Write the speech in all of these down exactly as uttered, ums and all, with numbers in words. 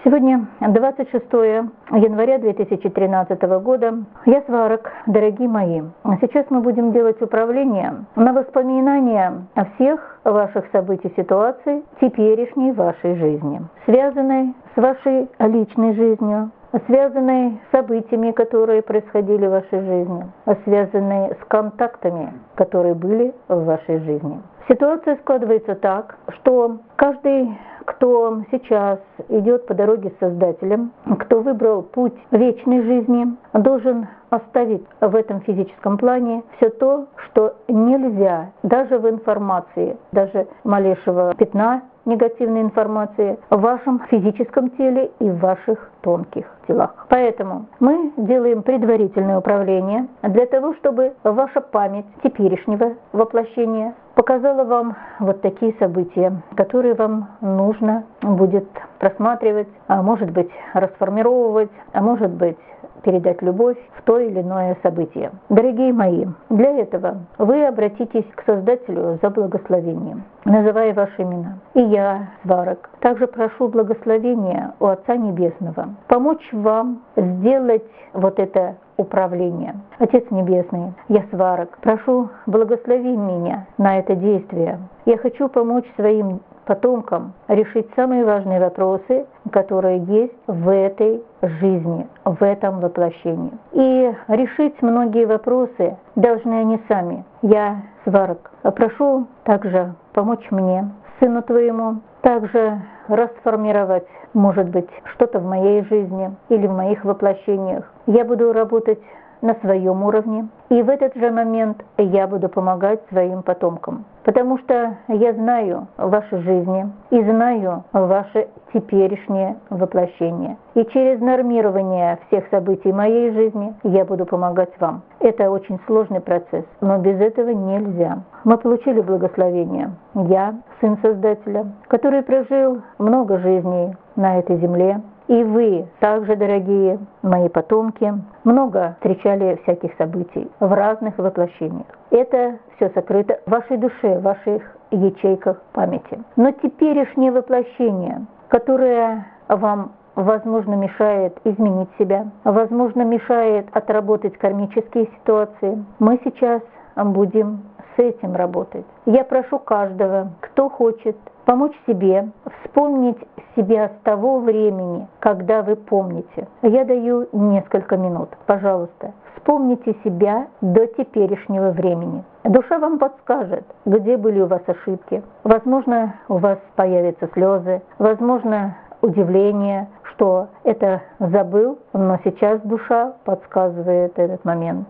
Сегодня двадцать шестое января две тысячи тринадцатого года. Я Сварог, дорогие мои. Сейчас мы будем делать управление на воспоминания о всех ваших событий, ситуаций теперешней вашей жизни, связанной с вашей личной жизнью, связанные с событиями, которые происходили в вашей жизни, связанные с контактами, которые были в вашей жизни. Ситуация складывается так, что каждый, кто сейчас идет по дороге с Создателем, кто выбрал путь вечной жизни, должен оставить в этом физическом плане все то, что нельзя даже в информации, даже малейшего пятна негативной информации в вашем физическом теле и в ваших тонких телах. Поэтому мы делаем предварительное управление для того, чтобы ваша память теперешнего воплощения показала вам вот такие события, которые вам нужно будет просматривать, а может быть расформировывать, а может быть передать любовь в то или иное событие. Дорогие мои, для этого вы обратитесь к Создателю за благословением, называя ваши имена. И я, Сварог, также прошу благословения у Отца Небесного помочь вам сделать вот это управление. Отец Небесный, я Сварог, прошу, благослови меня на это действие. Я хочу помочь своим потомкам решить самые важные вопросы, которые есть в этой жизни, в этом воплощении. И решить многие вопросы должны они сами. Я, Сварог, прошу также помочь мне, сыну твоему, также расформировать, может быть, что-то в моей жизни или в моих воплощениях. Я буду работать на своем уровне, и в этот же момент я буду помогать своим потомкам. Потому что я знаю ваши жизни и знаю ваше теперешнее воплощение. И через нормирование всех событий моей жизни я буду помогать вам. Это очень сложный процесс, но без этого нельзя. Мы получили благословение. Я, сын Создателя, который прожил много жизней на этой земле, и вы также, дорогие мои потомки, много встречали всяких событий в разных воплощениях. Это все сокрыто в вашей душе, в ваших ячейках памяти. Но теперешнее воплощение, которое вам, возможно, мешает изменить себя, возможно, мешает отработать кармические ситуации, мы сейчас будем с этим работать. Я прошу каждого, кто хочет помочь себе, вспомнить себя с того времени, когда вы помните. Я даю несколько минут. Пожалуйста, вспомните себя до теперешнего времени. Душа вам подскажет, где были у вас ошибки. Возможно, у вас появятся слезы, возможно, удивление, что это забыл, но сейчас душа подсказывает этот момент.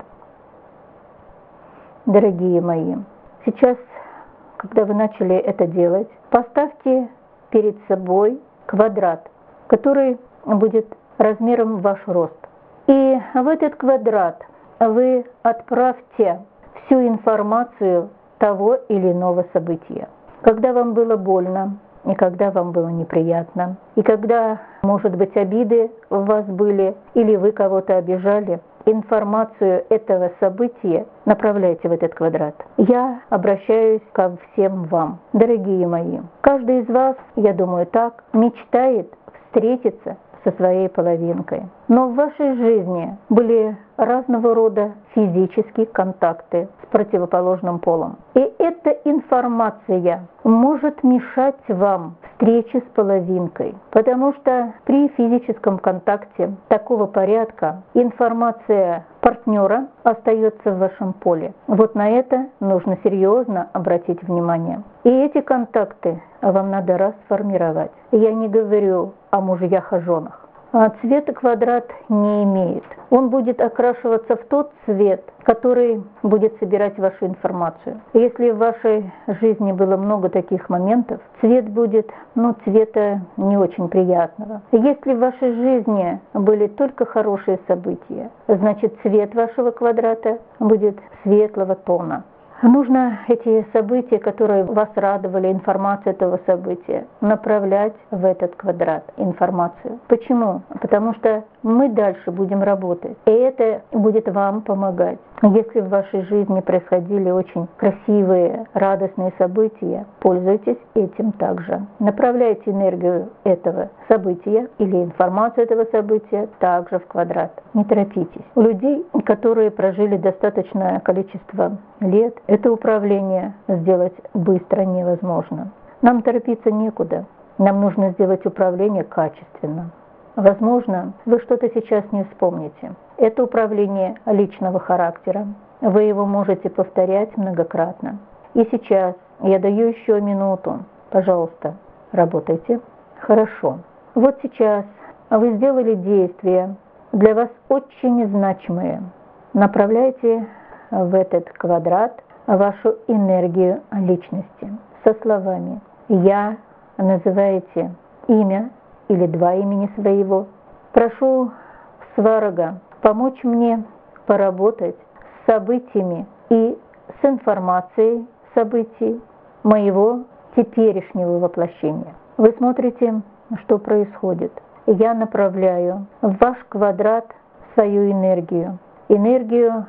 Дорогие мои, сейчас, когда вы начали это делать, поставьте перед собой квадрат, который будет размером в ваш рост. И в этот квадрат вы отправьте всю информацию того или иного события. Когда вам было больно, и когда вам было неприятно, и когда, может быть, обиды у вас были, или вы кого-то обижали, информацию этого события направляйте в этот квадрат. Я обращаюсь ко всем вам. Дорогие мои, каждый из вас, я думаю так, мечтает встретиться со своей половинкой. Но в вашей жизни были разного рода физические контакты с противоположным полом. И эта информация может мешать вам встрече с половинкой, потому что при физическом контакте такого порядка информация партнера остается в вашем поле. Вот на это нужно серьезно обратить внимание. И эти контакты вам надо расформировать. Я не говорю о мужьях, о женах. А цвета квадрат не имеет. Он будет окрашиваться в тот цвет, который будет собирать вашу информацию. Если в вашей жизни было много таких моментов, цвет будет, ну, цвета не очень приятного. Если в вашей жизни были только хорошие события, значит, цвет вашего квадрата будет светлого тона. Нужно эти события, которые вас радовали, информацию этого события, направлять в этот квадрат информацию. Почему? Потому что мы дальше будем работать, и это будет вам помогать. Если в вашей жизни происходили очень красивые, радостные события, пользуйтесь этим также. Направляйте энергию этого события или информацию этого события также в квадрат. Не торопитесь. У людей, которые прожили достаточное количество лет, это управление сделать быстро невозможно. Нам торопиться некуда. Нам нужно сделать управление качественно. Возможно, вы что-то сейчас не вспомните. Это управление личного характера. Вы его можете повторять многократно. И сейчас я даю еще минуту. Пожалуйста, работайте. Хорошо. Вот сейчас вы сделали действия, для вас очень значимые. Направляйте в этот квадрат вашу энергию личности со словами «Я». Называете имя или два имени своего. Прошу Сварога помочь мне поработать с событиями и с информацией событий моего теперешнего воплощения. Вы смотрите, что происходит. Я направляю в ваш квадрат свою энергию, энергию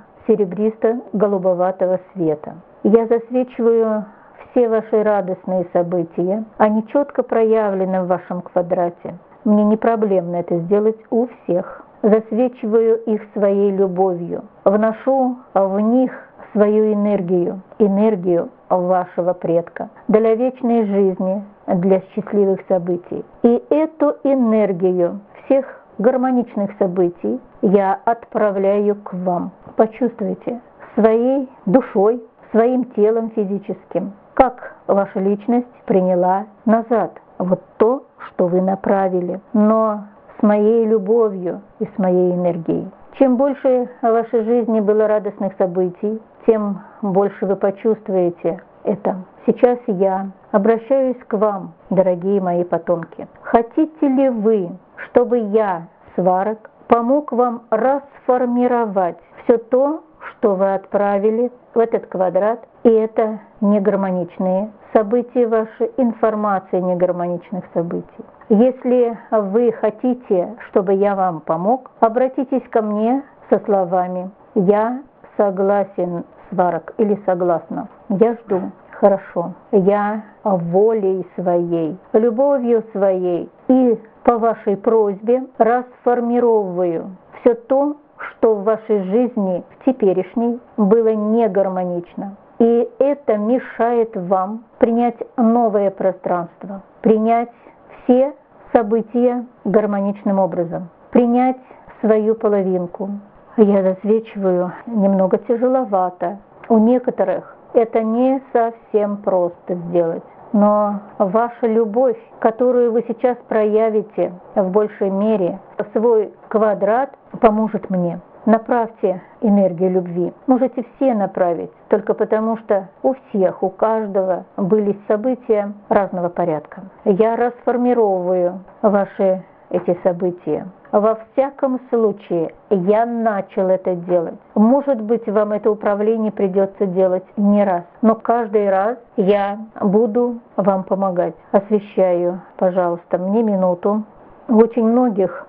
серебристо-голубоватого света. Я засвечиваю все ваши радостные события, они четко проявлены в вашем квадрате. Мне не проблемно это сделать у всех. Засвечиваю их своей любовью, вношу в них свою энергию, энергию вашего предка для вечной жизни, для счастливых событий. И эту энергию всех гармоничных событий я отправляю к вам. Почувствуйте своей душой, своим телом физическим, как ваша личность приняла назад вот то, что вы направили, но с моей любовью и с моей энергией. Чем больше в вашей жизни было радостных событий, тем больше вы почувствуете это. Сейчас я обращаюсь к вам, дорогие мои потомки. Хотите ли вы, чтобы я, Сварог, помог вам расформировать все то, что вы отправили в этот квадрат, и это негармоничные события ваши, информация негармоничных событий. Если вы хотите, чтобы я вам помог, обратитесь ко мне со словами «Я согласен, Сварог» или «Согласна». Я жду. Хорошо. Я волей своей, любовью своей и по вашей просьбе расформировываю все то, что в вашей жизни в теперешней было не гармонично. И это мешает вам принять новое пространство, принять все события гармоничным образом, принять свою половинку. Я засвечиваю немного тяжеловато. У некоторых это не совсем просто сделать. Но ваша любовь, которую вы сейчас проявите в большей мере в свой квадрат, поможет мне. Направьте энергию любви. Можете все направить, только потому что у всех, у каждого были события разного порядка. Я расформировываю ваши эти события. Во всяком случае, я начал это делать. Может быть, вам это управление придется делать не раз, но каждый раз я буду вам помогать. Освещаю, пожалуйста, мне минуту. У очень многих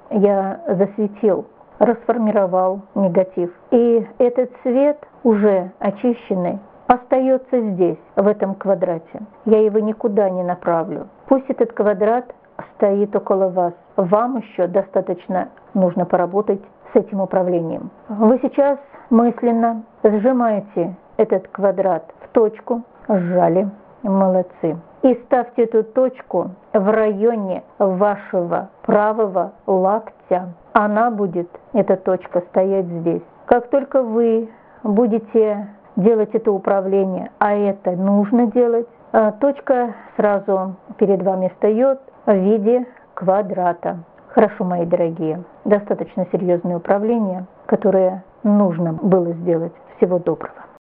я засветил, расформировал негатив. И этот свет, уже очищенный, остается здесь, в этом квадрате. Я его никуда не направлю. Пусть этот квадрат стоит около вас. Вам еще достаточно нужно поработать с этим управлением. Вы сейчас мысленно сжимаете этот квадрат в точку, сжали, молодцы. И ставьте эту точку в районе вашего правого локтя. Она будет, эта точка, стоять здесь. Как только вы будете делать это управление, а это нужно делать, точка сразу перед вами встает в виде квадрата. Хорошо, мои дорогие, достаточно серьезное управление, которое нужно было сделать. Всего доброго.